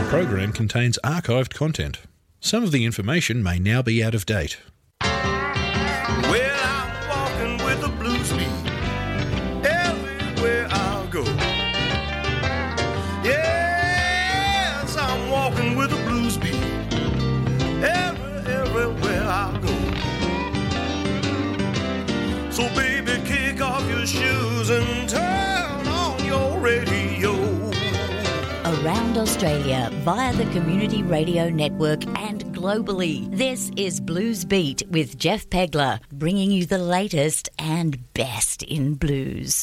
program contains archived content. Some of the information may now be out of date. Well, I'm walking with the blues beat everywhere I go. Yes, I'm walking with the blues beat everywhere I go. So baby, kick off your shoes and turn on your radio. Around Australia via the Community Radio Network and globally. This is Blues Beat with Jeff Pegler, bringing you the latest and best in blues.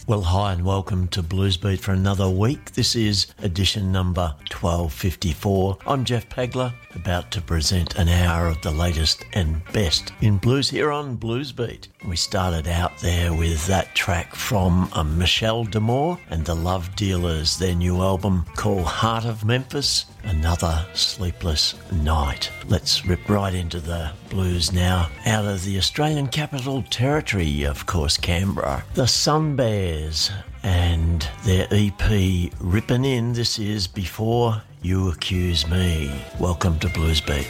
Well, hi and welcome to Blues Beat for another week. This is edition number 1254. I'm Jeff Pegler, about to present an hour of the latest and best in blues here on Blues Beat. We started out there with that track from Michelle D'Amour and the Love Dealers, their new album called Heart of Memphis, Another Sleepless Night. Let's rip right into the blues now. Out of the Australian Capital Territory, of course, Canberra, the Sun Bears and their EP Rippin' In. This is Before You Accuse Me. Welcome to Blues Beat.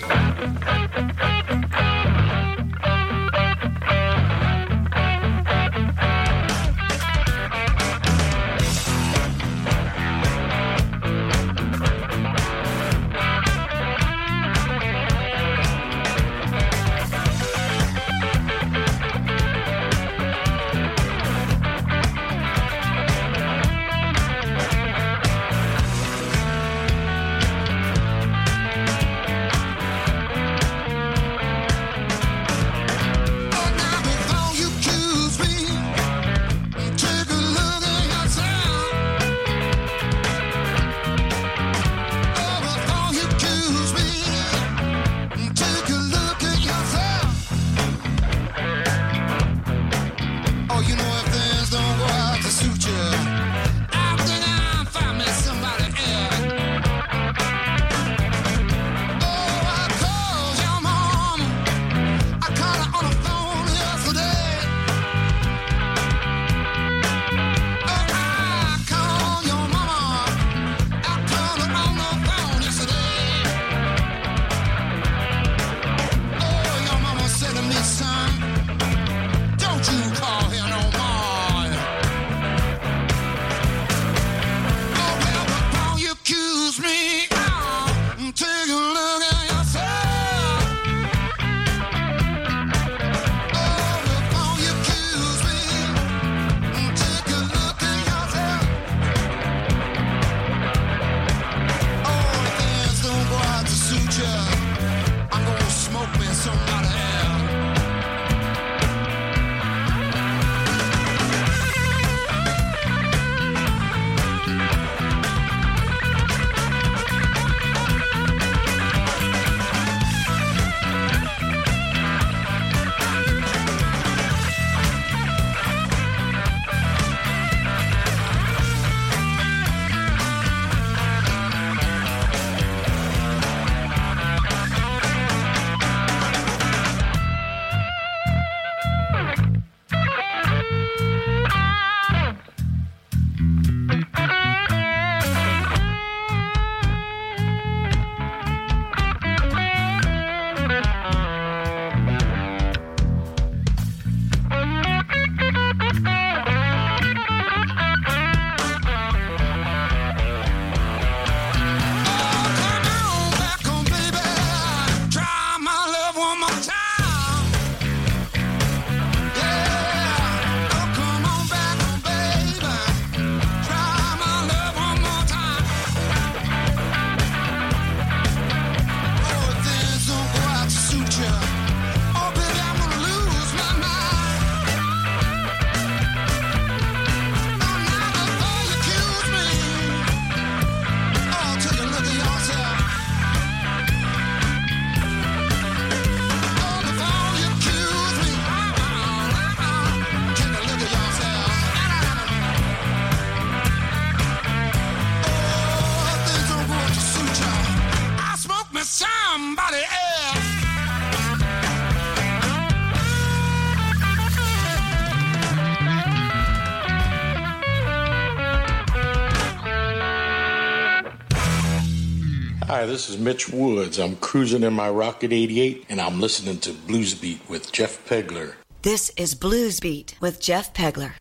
Hi, this is Mitch Woods. I'm cruising in my Rocket 88, and I'm listening to Blues Beat with Jeff Pegler. This is Blues Beat with Jeff Pegler.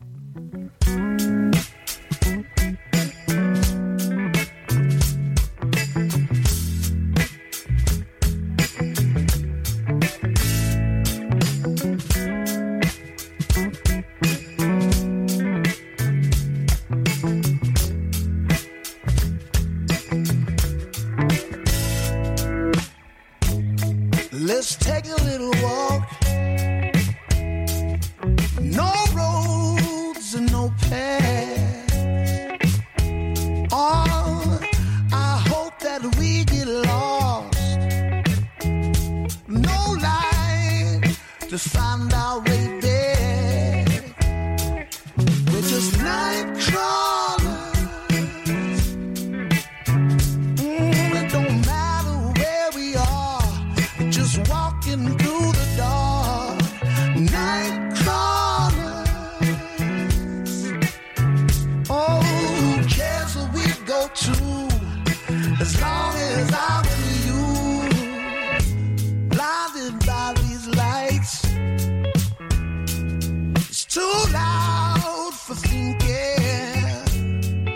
Let's take a little walk. No roads and no past. Oh, I hope that we get lost. No light to find our way back. We're just night crawlers. It don't matter where we are, we're just walking through the dark. Night crawlers. Oh, who cares where we go to, as long as I'm with you. Blinded by these lights, it's too loud for thinking.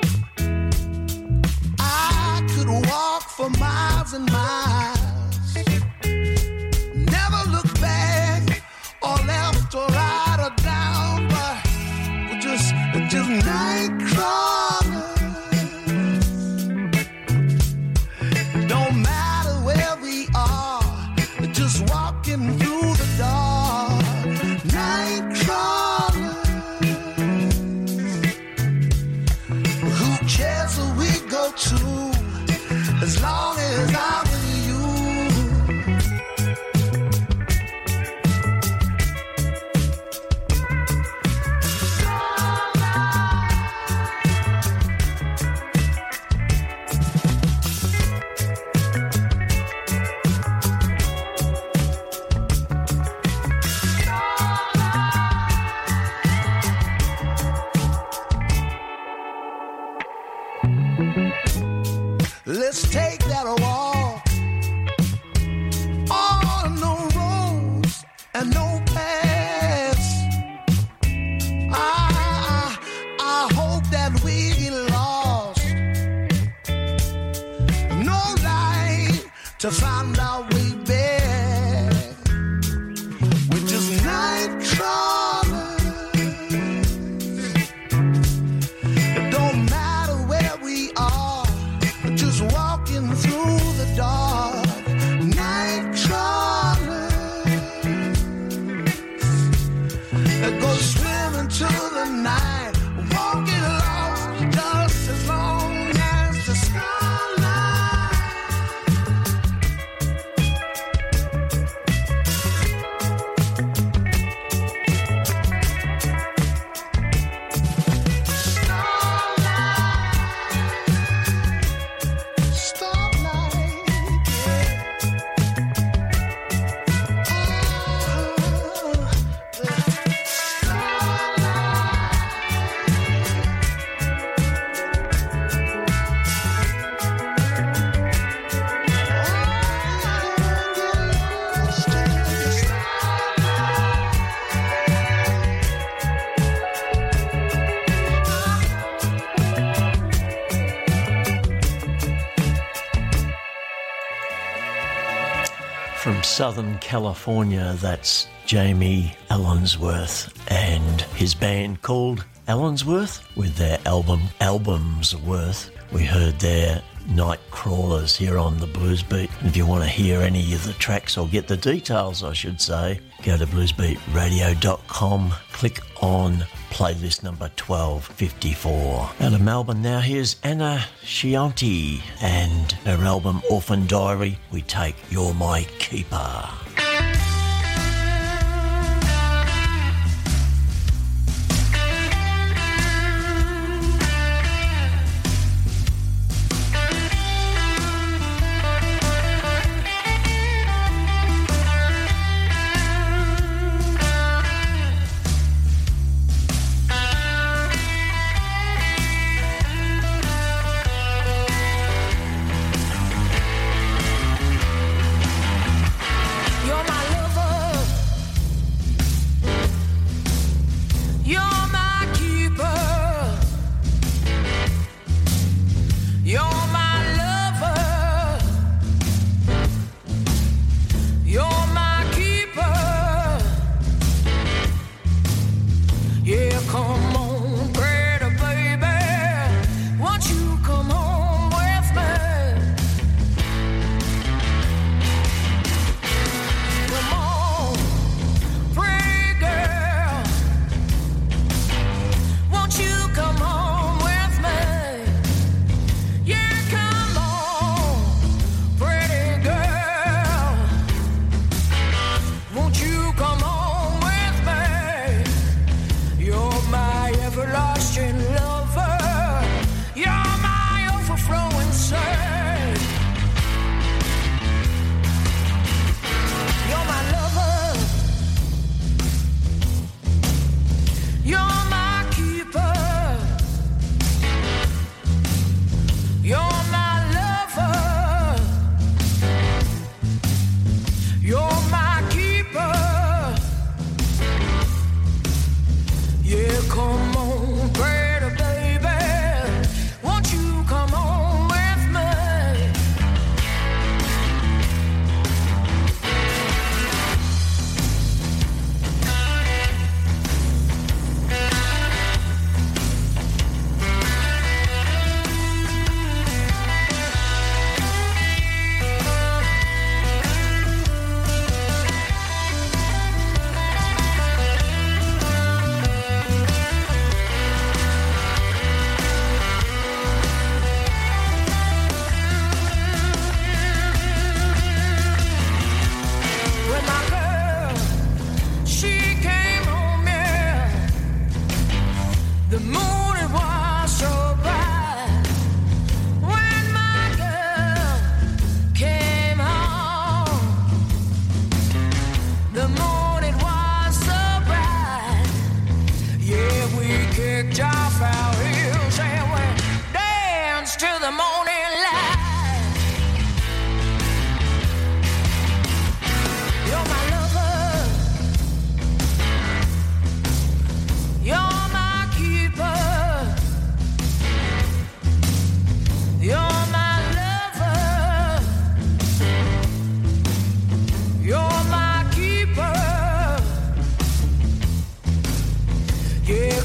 I could walk for miles and miles, never look back or left or right or down, but we're just night crawlers. Don't matter where we are, we're just walking through the dark. Night crawlers. Who cares where we go to, as long as I'm with you. Let's take that walk on no roads and no paths. I hope that we get lost. No light to find our way back. We're just night crawlers. It don't matter where we are, just walking through the dark. Night crawlers that go swimming to the night, won't get lost just as long as the starlight. From Southern California, that's Jamie Allensworth and his band called Allensworth with their Albums Worth. We heard their Night Crawlers here on the Blues Beat. And if you want to hear any of the tracks or get the details, I should say, go to bluesbeatradio.com, click on playlist number 1254. Out of Melbourne now, here's Anna Chianti and her album Orphan Diary, We Take You're My Keeper. You're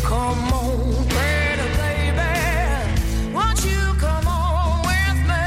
come on, pretty baby. Won't you come on with me?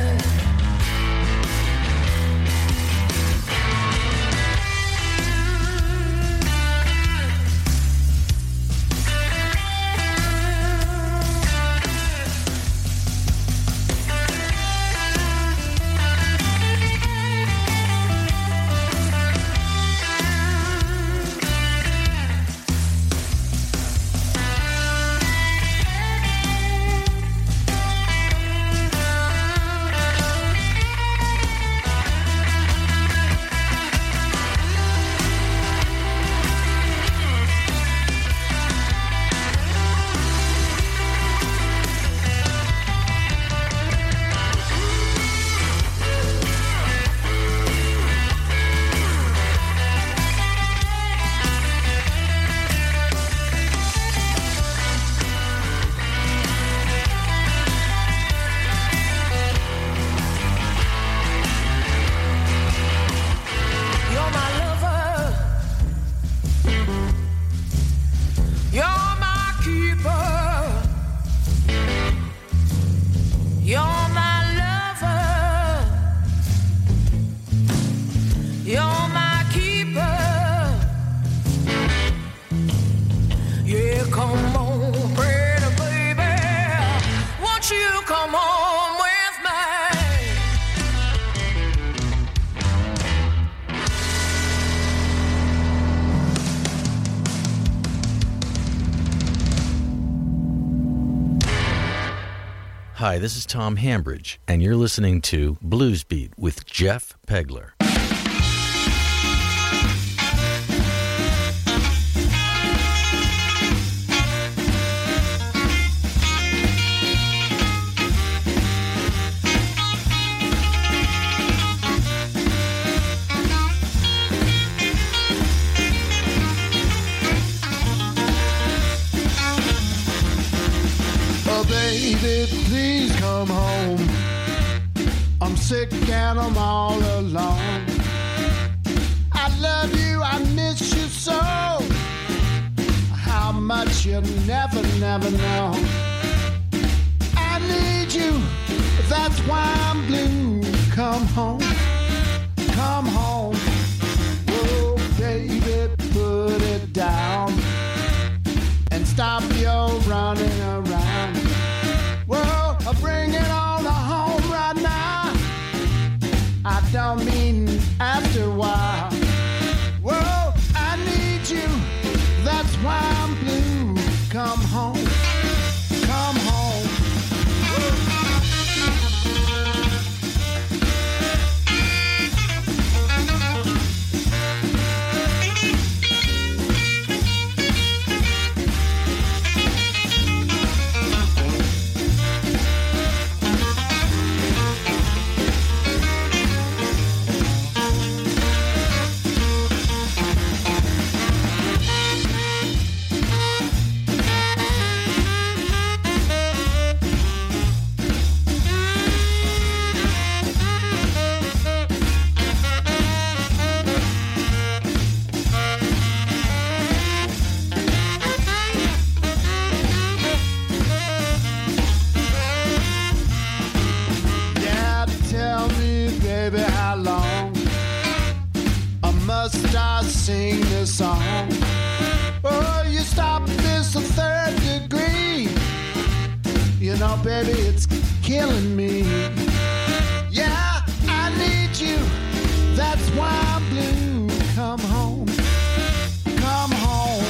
Hi, this is Tom Hambridge, and you're listening to Blues Beat with Jeff Pegler. Baby, please come home. I'm sick and I'm all alone. I love you, I miss you so. How much you never know. I need you, that's why I'm blue. Come home, come home. Oh, baby, put it down and stop your running around. Whoa, bring it on home right now. I don't mean after a while. Whoa, I need you, that's why I'm blue. Come home, come home. I sing this song. Oh, you stop this a third degree. You know, baby, it's killing me. Yeah, I need you. That's why I'm blue. Come home. Come home.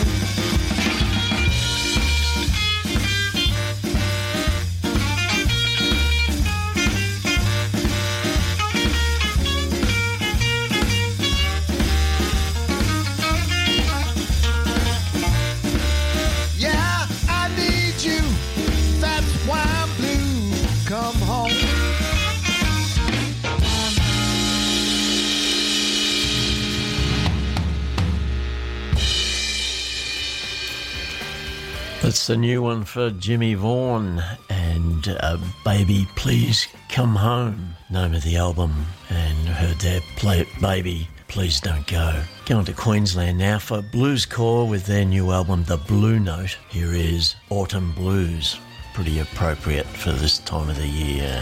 That's the new one for Jimmy Vaughan and Baby Please Come Home, name of the album, and heard that Play It Baby Please Don't Go. Going to Queensland now for Blues Core with their new album, The Blue Note. Here is Autumn Blues. Pretty appropriate for this time of the year.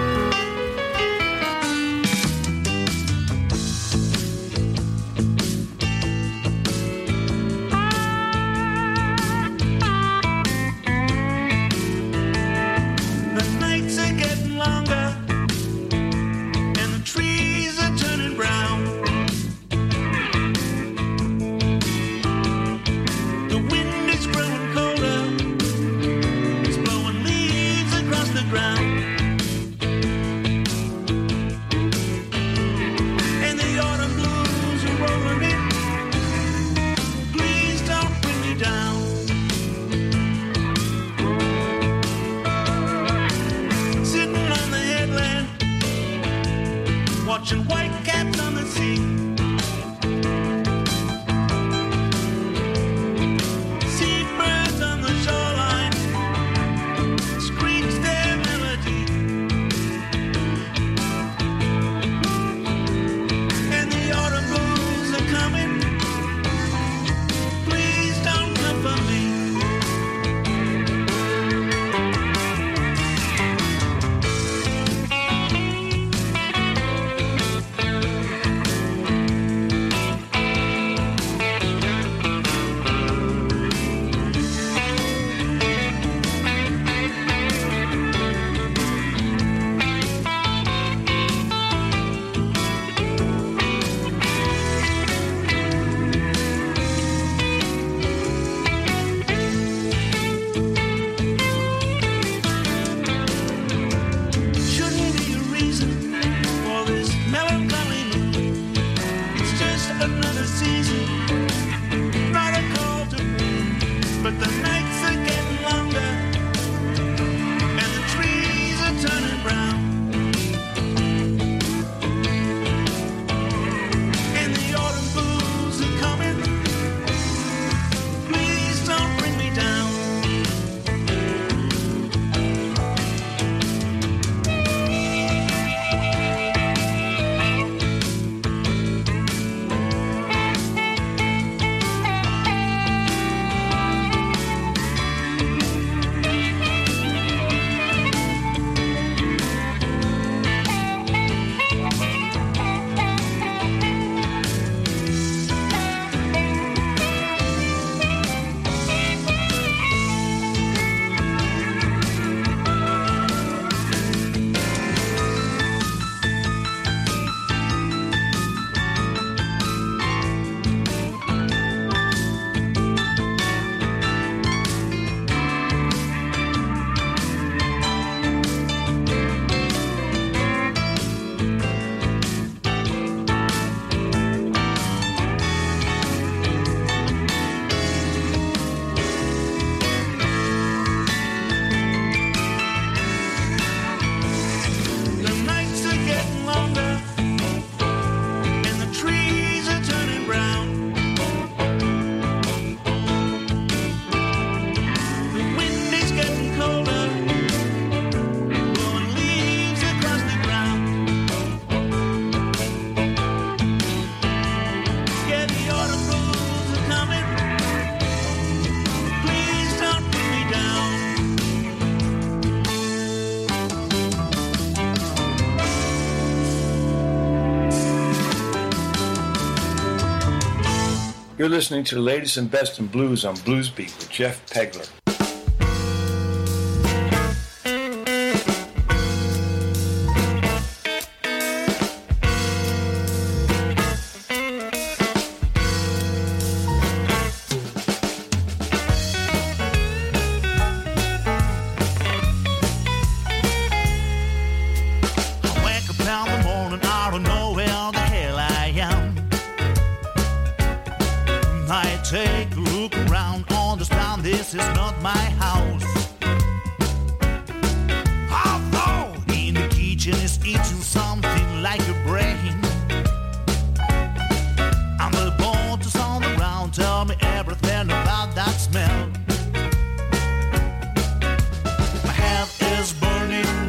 You're listening to the latest and best in blues on Blues Beat with Jeff Pegler.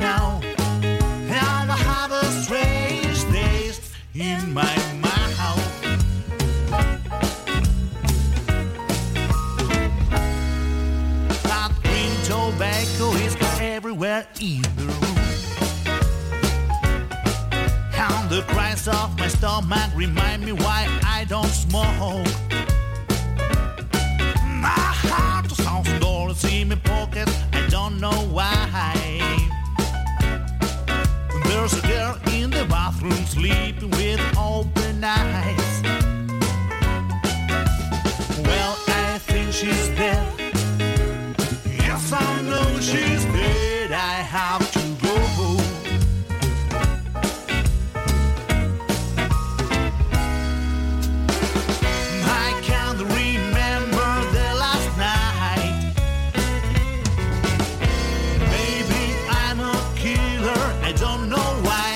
In my house. remind me why I don't smoke. My heart sounds dollars in my pocket, I don't know why. There's a girl in the bathroom sleeping with open eyes. Well, I think she's dead. Yes, I know she's dead. I have to go. I can't remember the last night. Maybe I'm a killer, I don't know why.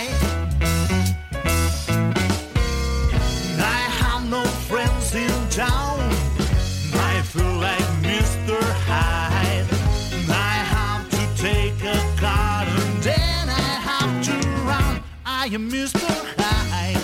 I have no friends in town. I feel like Mr. Hyde. I have to take a car and then I have to run. I am Mr. Hyde.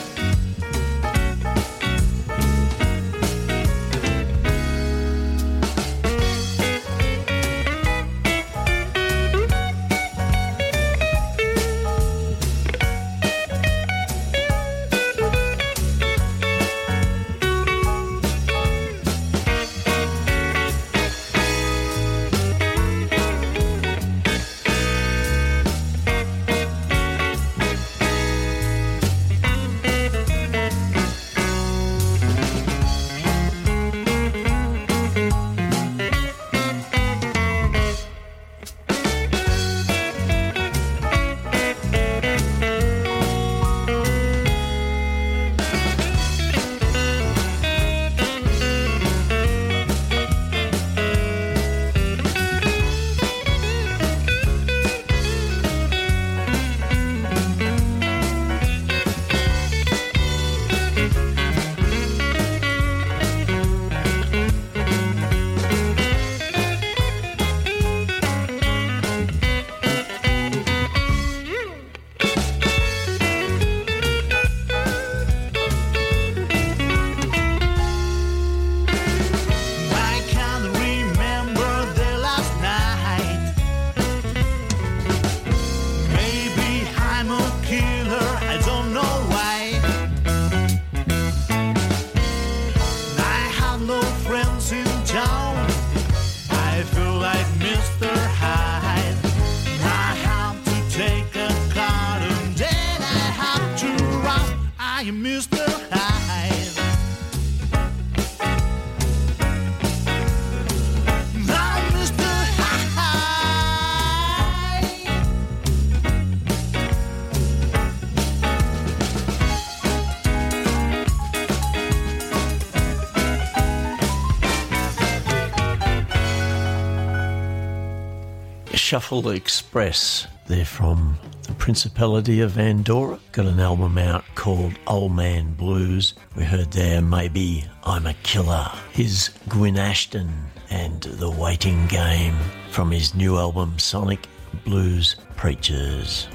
Shuffle Express. They're from the Principality of Andorra. Got an album out called Old Man Blues. We heard there Maybe I'm a Killer. Here's Gwyn Ashton and The Waiting Game from his new album Sonic Blues Preachers.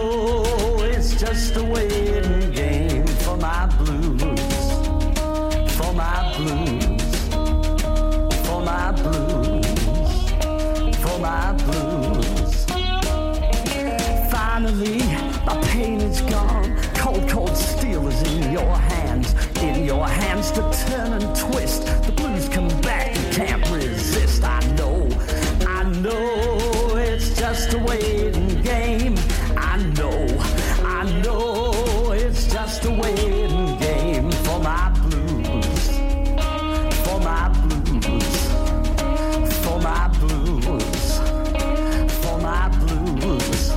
know it's just a waiting game for my blues, for my blues, for my blues, for my blues. Finally, my pain is gone. Cold, cold steel is in your hands to turn and twist. The blues come back, you can't resist. I know it's just a waiting game. I know it's just a waiting game for my blues, for my blues, for my blues, for my blues.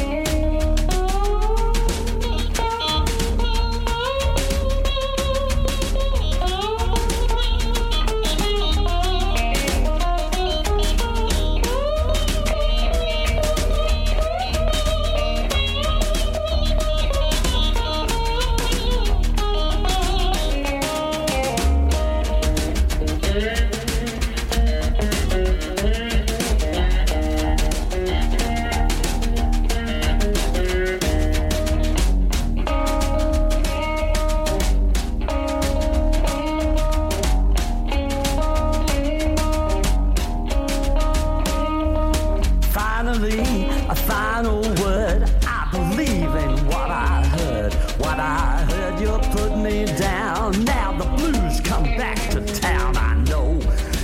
A final word. I believe in what I heard. What I heard, you put me down. Now the blues come back to town. I know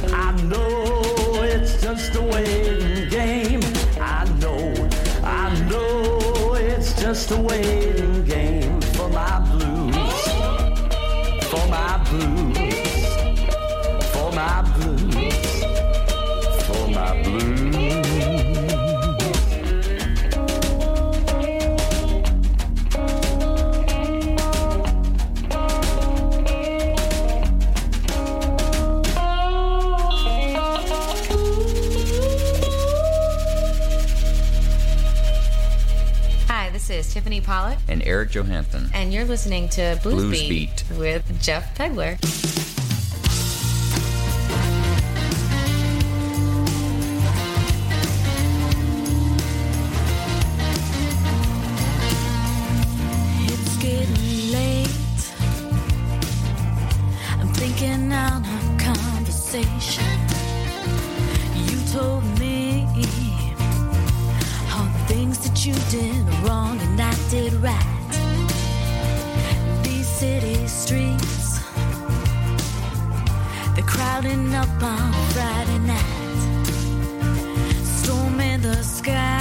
it's just a waiting game. I know it's just a waiting game for my blues, for my blues, for my blues, for my blues. This is Tiffany Pollock and Eric Johansson, and you're listening to Blues Beat with Jeff Pegler. It's getting late. I'm thinking on a conversation. You told me things that you did wrong and I did right. These city streets, they're crowding up on Friday night. Storm in the sky,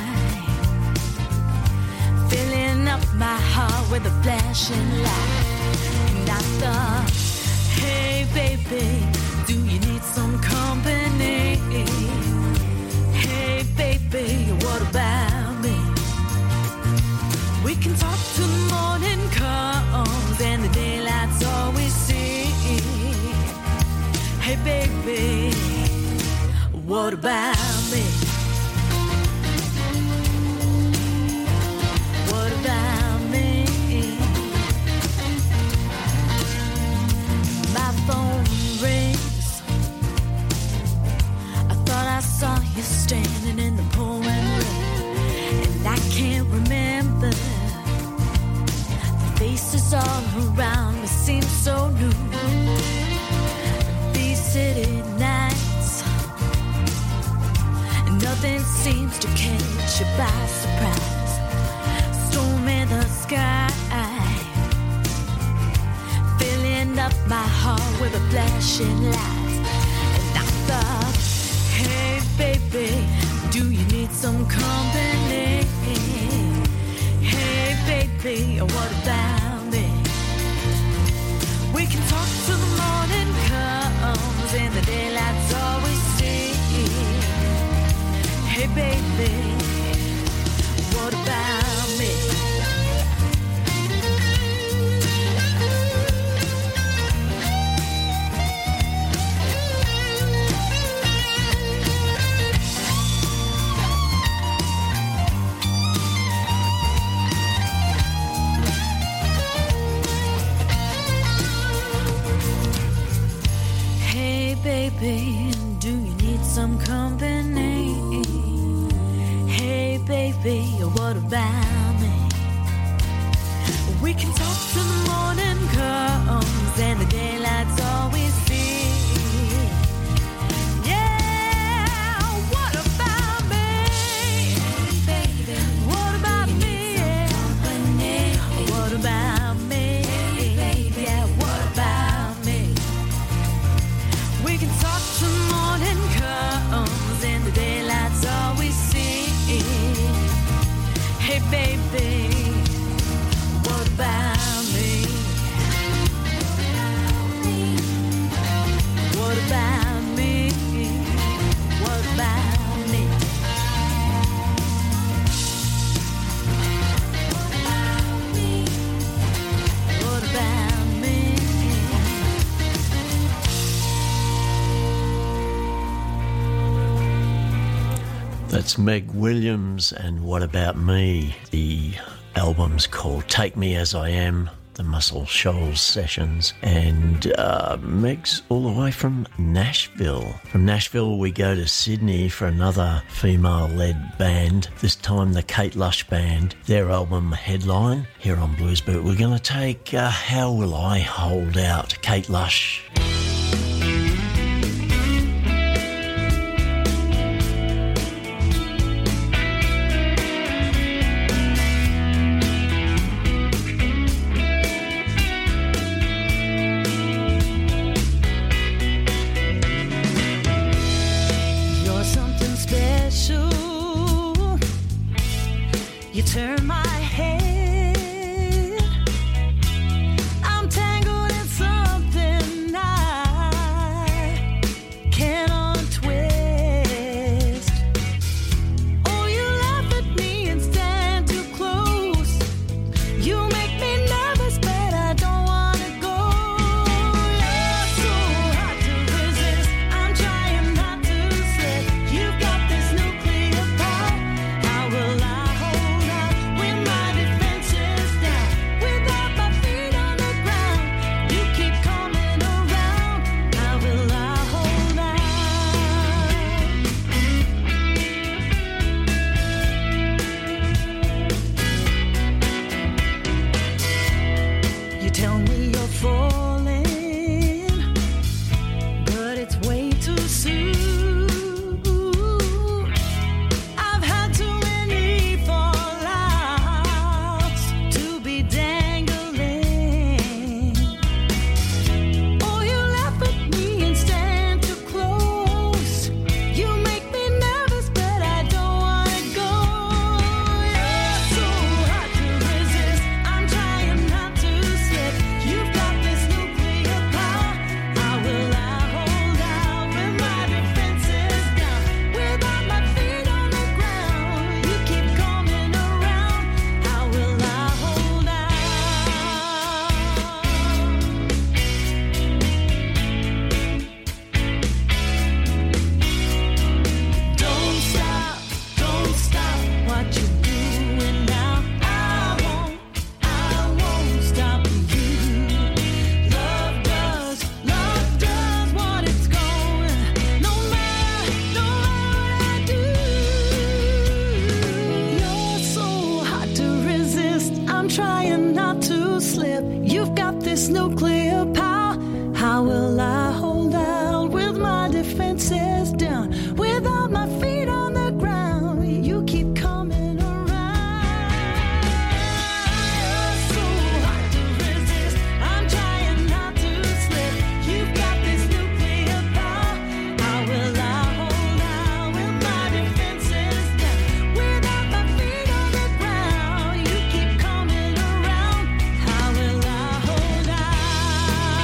filling up my heart with a flashing light. And I thought, hey baby, do you need some company? Hey baby, what about me? We can talk till the morning comes and the daylight's all we see. Hey baby, what about me? What about me? My phone rings. I thought I saw you standing in the pouring rain, and I can't remember. The faces all around me seem so new. These city nights, and nothing seems to catch you by surprise. Storm in the sky, filling up my heart with a flashing light. And I thought, hey baby, do you need some company? Hey baby, what about me? We can talk till the morning comes and the daylight's all we see. Hey baby, what about me? Baby, do you need some company? Hey baby, what about me? We can talk till the morning comes and the daylight's all we see. Yeah, what about me, baby? What about me? What about me? Yeah, what about me? We can talk till the morning comes and the daylight's all we see. Hey, baby. What about me? What about me? What about me? What about me? That's Meg Williams and What About Me? The album's called Take Me As I Am, the Muscle Shoals Sessions, and Meg's all the way from Nashville. From Nashville we go to Sydney for another female-led band, this time the Kate Lush Band. Their album Headline here on Blues Beat. We're going to take How Will I Hold Out, Kate Lush. You're something special. You turn my head. I'm tangled in something I can't untwist. Oh, you laugh at me and stand too close. You make me nervous, but I don't wanna go. You're so hard to resist. I'm trying not to slip. You've got this nuclear power. How will I hold out when my defenses down? Without my feet on the ground, you keep coming around. How will I hold out? You tell me you're falling, but it's way too soon. I've had too many fallouts to be dangling. Oh, you laugh at me and stand too close. You make me nervous, but I don't wanna go. You're so hard to resist. I'm trying not to slip. You've got this nuclear power. How will I hold out when my defenses down? Without my feet on the ground, you keep coming around. How will I hold out? Don't stop what you're doing now. I won't stop you. Love does what it's going. No matter what I do. You're so hard to resist. I'm trying not to slip. You've got this nuclear power. How will I hold out with my defenses down? Without my feet on the ground, you keep coming around. You're so hard to resist. I'm trying not to slip. You've got this nuclear power. How will I hold out with my defenses down? Without my feet on the ground, you keep coming around. How will I hold out?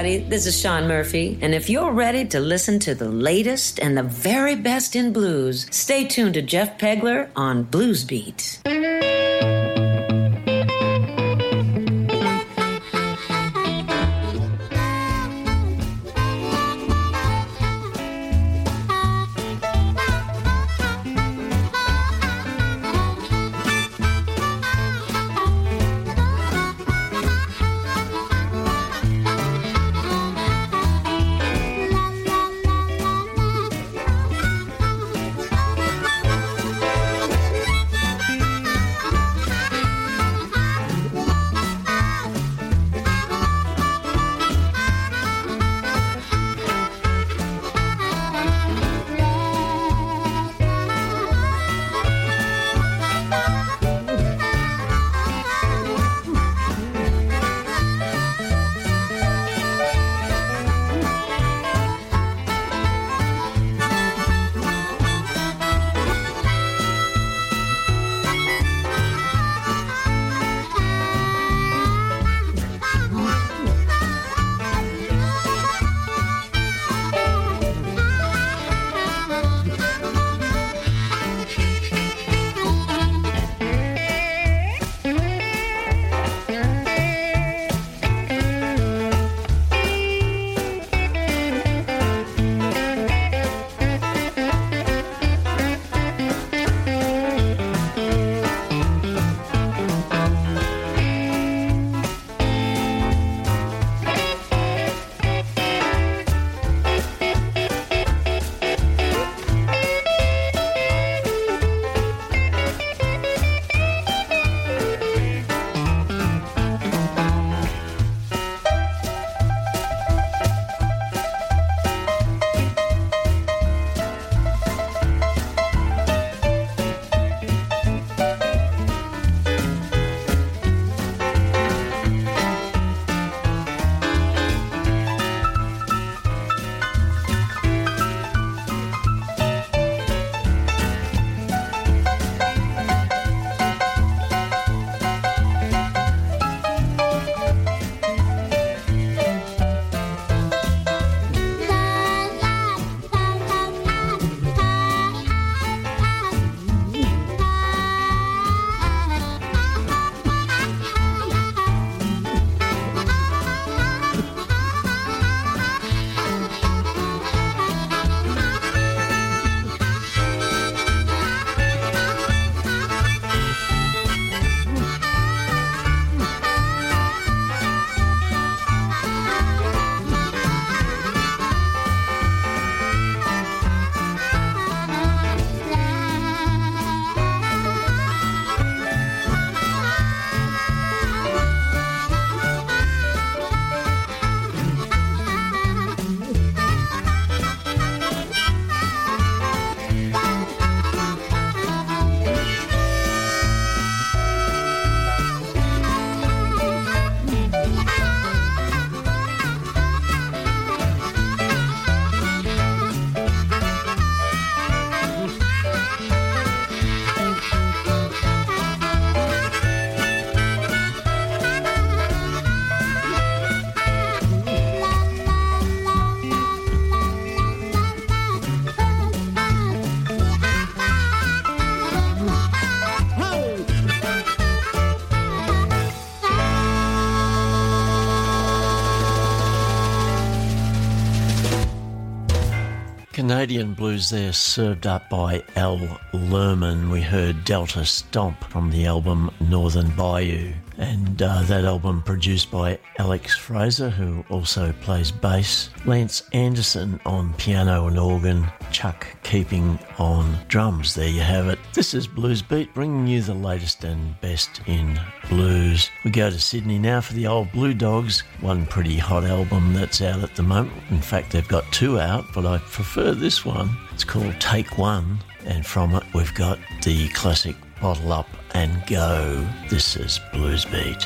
everybody. This is Sean Murphy. And if you're ready to listen to the latest and the very best in blues, stay tuned to Jeff Pegler on Blues Beat. Canadian blues there, served up by Al Lerman. We heard Delta Stomp from the album Northern Bayou, and that album produced by Alex Fraser, who also plays bass, Lance Anderson on piano and organ, Chuck Keeping on drums. There you have it. This is Blues Beat, bringing you the latest and best in blues. We go to Sydney now for the Old Blue Dogs, one pretty hot album that's out at the moment. In fact, they've got two out, but I prefer this one. It's called Take One, and from it we've got the classic Bottle Up and Go. This is Blues Beat.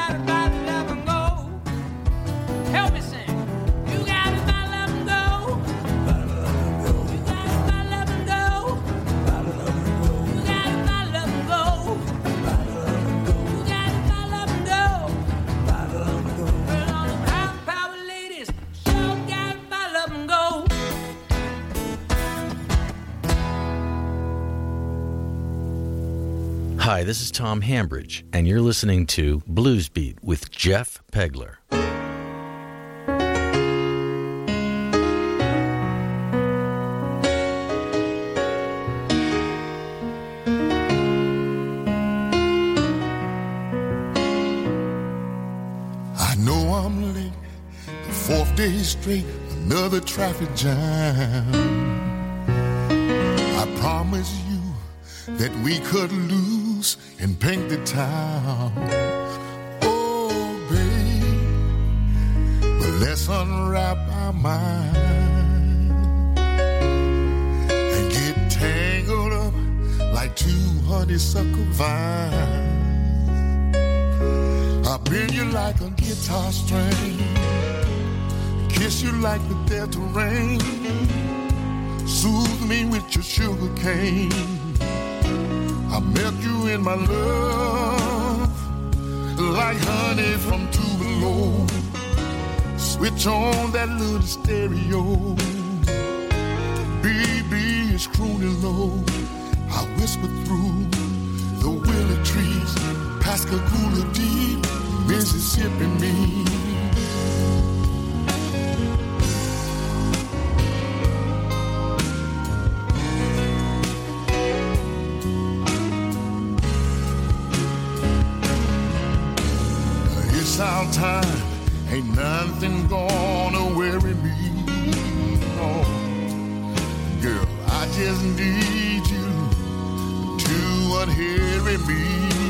Hi, this is Tom Hambridge, and you're listening to Blues Beat with Jeff Pegler. I know I'm late, the fourth day straight, another traffic jam. I promise you that we could lose and paint the town. Oh, babe, but let's unwrap our mind and get tangled up like two honeysuckle vines. I bend you like a guitar string, kiss you like the Delta rain, soothe me with your sugar cane. I melt you in my love like honey from Tupelo. Switch on that little stereo, baby is crooning low. I whisper through the willow trees, Pascagoula deep, Mississippi me. It's our time, ain't nothing gonna worry me. No, girl, I just need you to unhurry me.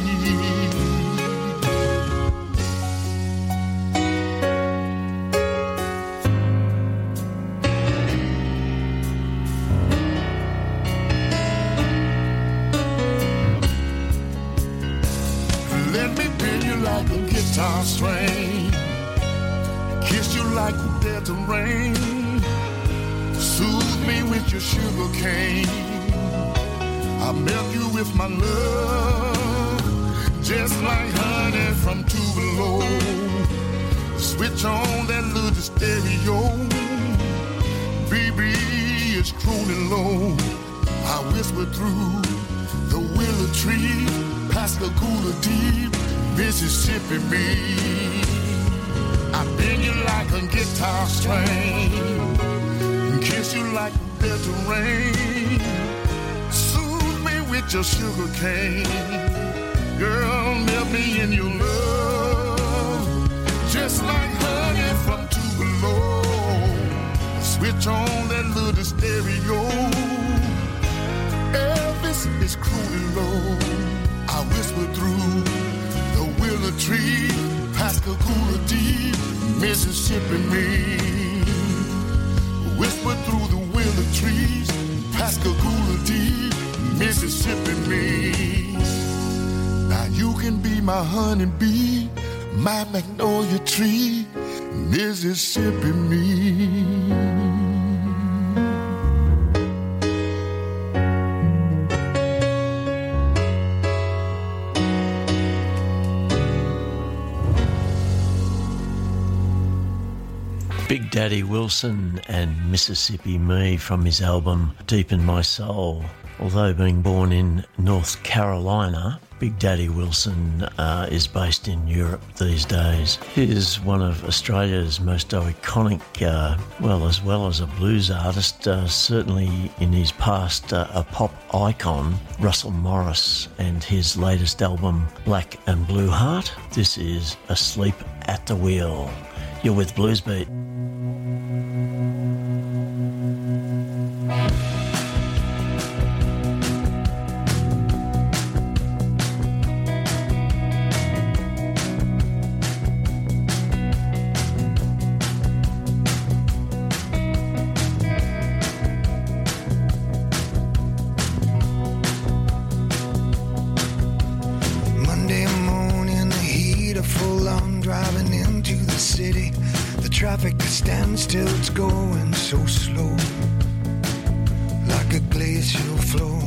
Let me bend you like a guitar string, kiss you like the Delta rain, soothe me with your sugar cane. I melt you with my love, just like honey from Tupelo. Switch on that little stereo, baby is crooning low. I whisper through the willow tree, Pascagoula deep, Mississippi me. I bend you like a guitar string, kiss you like the Delta rain, soothe me with your sugar cane. Girl, melt me in your love, just like honey from Tupelo. Switch on that little stereo, Elvis is crooning low. I whisper through the willow tree, Pascagoula deep, Mississippi me. Whisper through the willow trees, Pascagoula deep, Mississippi me. Now you can be my honeybee, my magnolia tree, Mississippi me. Big Daddy Wilson and Mississippi Me from his album Deep in My Soul. Although being born in North Carolina, Big Daddy Wilson is based in Europe these days. He is one of Australia's most iconic, as well as a blues artist, certainly in his past a pop icon, Russell Morris, and his latest album, Black and Blue Heart. This is Asleep at the Wheel. You're with Blues Beat. Monday morning, the heat of full I'm driving into the city. The traffic stands still, it's going so slow, like a glacial flow.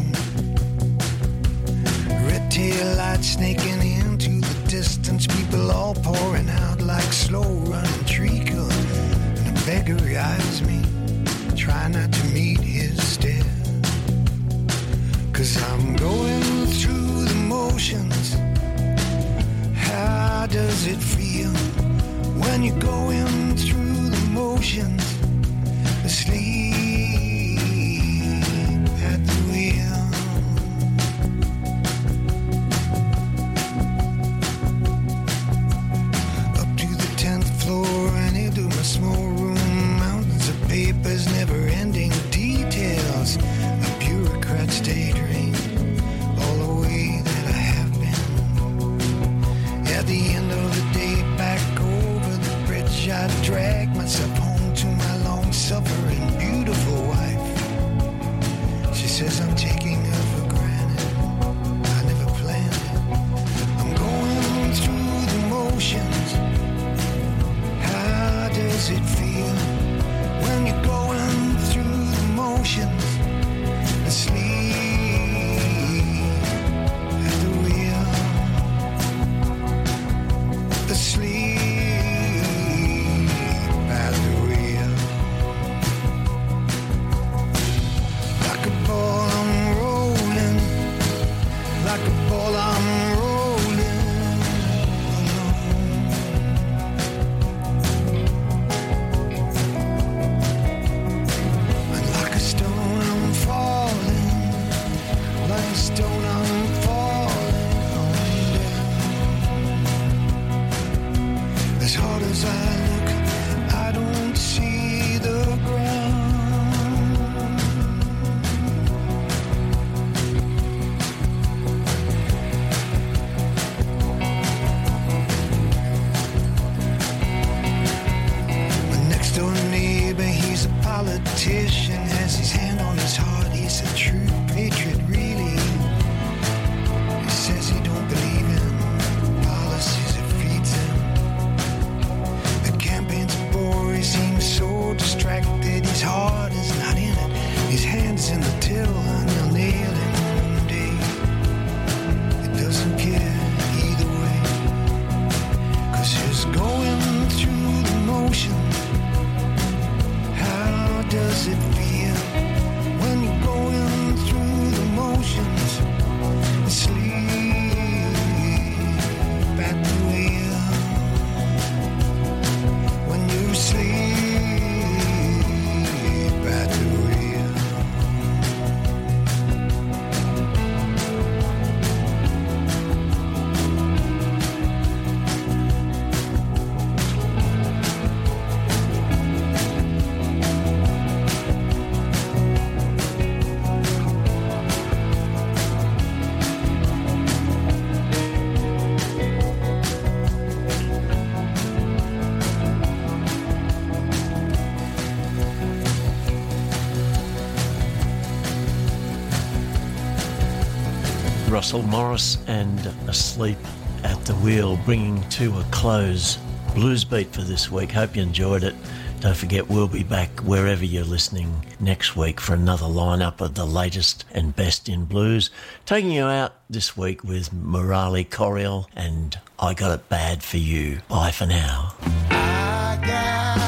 Red tail lights snaking into the distance, people all pouring out like slow running treacle. And a beggar eyes me, try not to meet his stare. 'Cause I'm going through the motions. How does it feel when you're going through the motions? Asleep at the wheel. Up to the 10th floor and into my small room. Mountains of papers, never-ending details. A bureaucrat's daydream, all the way that I have been. At the end of the day, back over the bridge, I drag myself home to my long-suffering, beautiful wife. She says I'm taking her for granted. I never planned it. I'm going through the motions. How does it feel when you're going through the motions? Asleep at the wheel. Asleep at the wheel. Like a ball I'm rolling, like a ball I'm rolling alone. And like a stone I'm falling, like a stone I'm falling on down. As hard as I look, I don't see the ground. My next door neighbor, he's a politician, has his hand on his heart, he's a true patriot, really. He says he don't believe in policies that feeds him. The campaign's a bore, he seems so distracted. His heart is not in it, his hand's in the till, and they'll nail him one day. It doesn't care either way, 'cause he's going through the motions. How does it feel when you're going through the motions? Asleep at the wheel. When you sleep at the wheel. Russell Morris and Asleep at the Wheel, bringing to a close Blues Beat for this week. Hope you enjoyed it. Don't forget, we'll be back wherever you're listening next week for another lineup of the latest and best in blues. Taking you out this week with Murali Coryell and I Got It Bad for You. Bye for now. I got